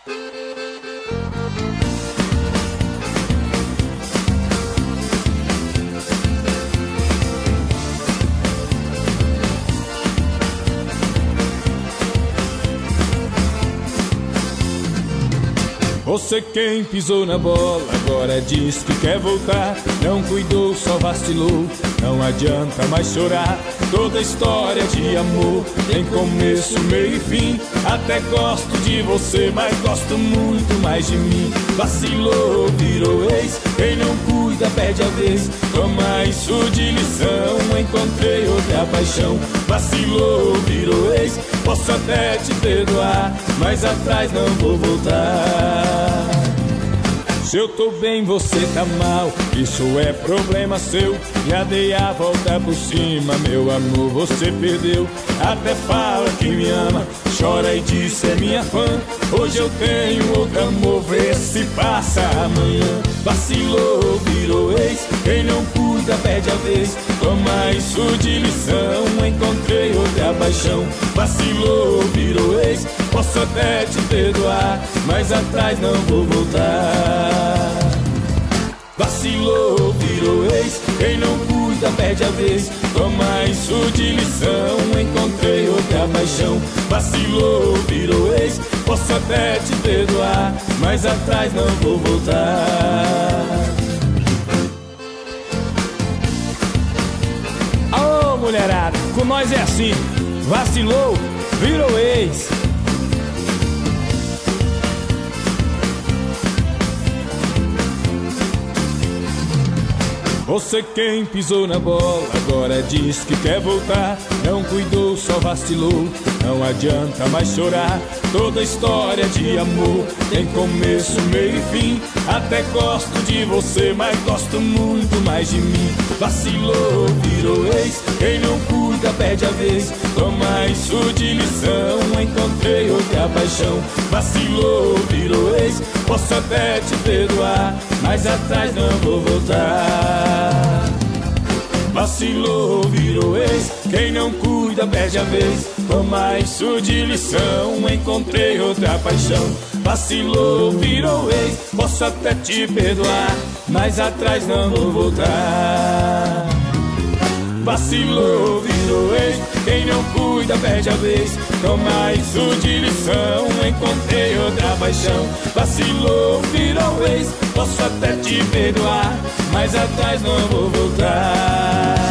Você quem pisou na bola, agora diz que quer voltar. Não cuidou, só vacilou, não adianta mais chorar. Toda história de amor tem começo, meio e fim. Até gosto de você, mas gosto muito mais de mim. Vacilou, virou ex, quem não cuida perde a vez. Toma isso de lição, encontrei outra paixão. Vacilou, virou ex, posso até te perdoar, mas atrás não vou voltar. Se eu tô bem, você tá mal, isso é problema seu. Já dei a volta por cima, meu amor, você perdeu. Até fala que me ama, chora e diz é minha fã. Hoje eu tenho outro amor, vê se passa amanhã. Vacilou, virou ex, quem não cuida perde a vez. Toma isso de lição, encontrei outra paixão. Vacilou, virou ex, posso até te perdoar, mas atrás não vou voltar. Vacilou, virou ex, quem não cuida perde a vez. Toma isso de lição, encontrei outra paixão. Vacilou, virou ex, posso até te perdoar, mas atrás não vou voltar. Alô, mulherada, com nós é assim. Vacilou, virou ex. Você quem pisou na bola, agora diz que quer voltar. Não cuidou, só vacilou, não adianta mais chorar. Toda história de amor tem começo, meio e fim. Até gosto de você, mas gosto muito mais de mim. Vacilou, virou ex, quem não cuida perde a vez. Toma isso de lição, encontrei outra paixão. Vacilou, virou ex, posso até te perdoar, mas atrás não vou voltar. Vacilou, virou ex, quem não cuida perde a vez. Toma isso de lição, encontrei outra paixão. Vacilou, virou ex, posso até te perdoar, mas atrás não vou voltar. Vacilou, virou ex, quem não cuida perde a vez. Toma isso de lição, encontrei outra paixão. Vacilou, virou ex, posso até te perdoar, mas atrás não vou voltar.